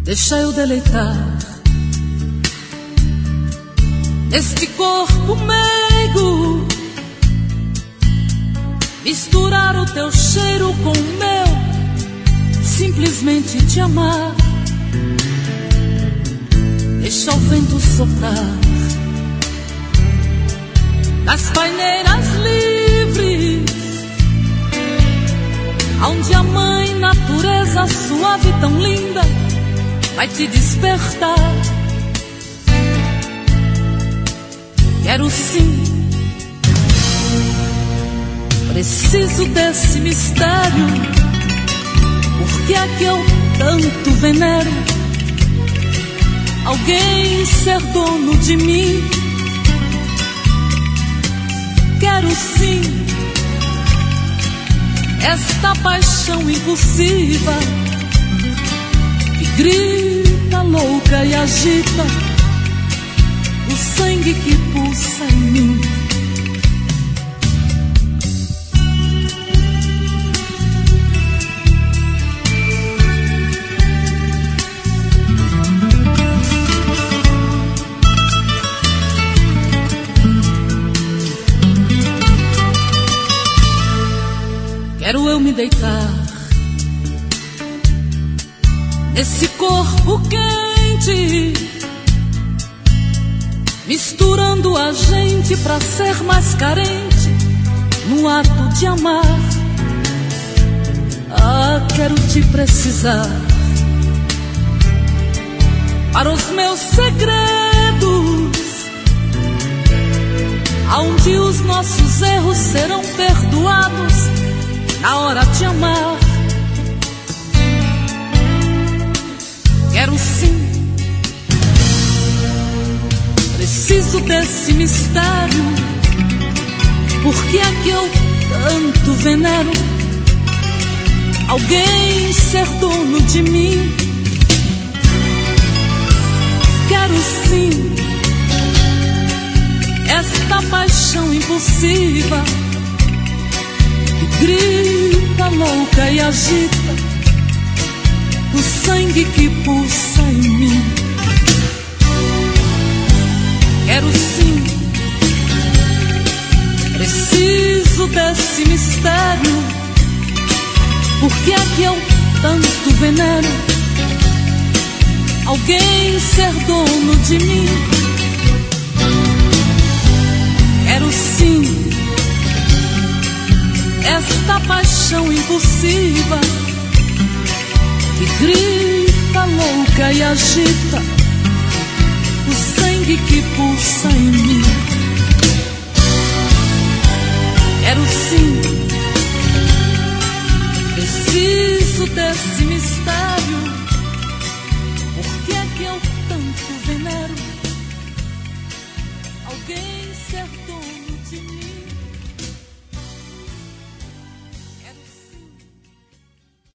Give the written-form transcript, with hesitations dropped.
Deixa eu deleitar neste corpo meigo, misturar o teu cheiro com o meu, simplesmente te amar. Deixa o vento soprar nas paineiras livres, onde a mãe natureza suave e tão linda vai te despertar. Quero sim, preciso desse mistério, porque é que eu tanto venero alguém ser dono de mim. Quero sim esta paixão impulsiva que grita louca e agita o sangue que pulsa em mim. Quero eu me deitar nesse corpo quente, misturando a gente pra ser mais carente no ato de amar. Ah, quero te precisar para os meus segredos, aonde os nossos erros serão perdoados na hora de amar. Quero sim, preciso desse mistério, porque é que eu tanto venero alguém ser dono de mim. Quero sim esta paixão impulsiva que grita louca e agita o sangue que pulsa em mim. Quero sim, preciso desse mistério, porque é que eu tanto venero alguém ser dono de mim. Quero sim esta paixão impulsiva que grita louca e agita o sangue que pulsa em mim.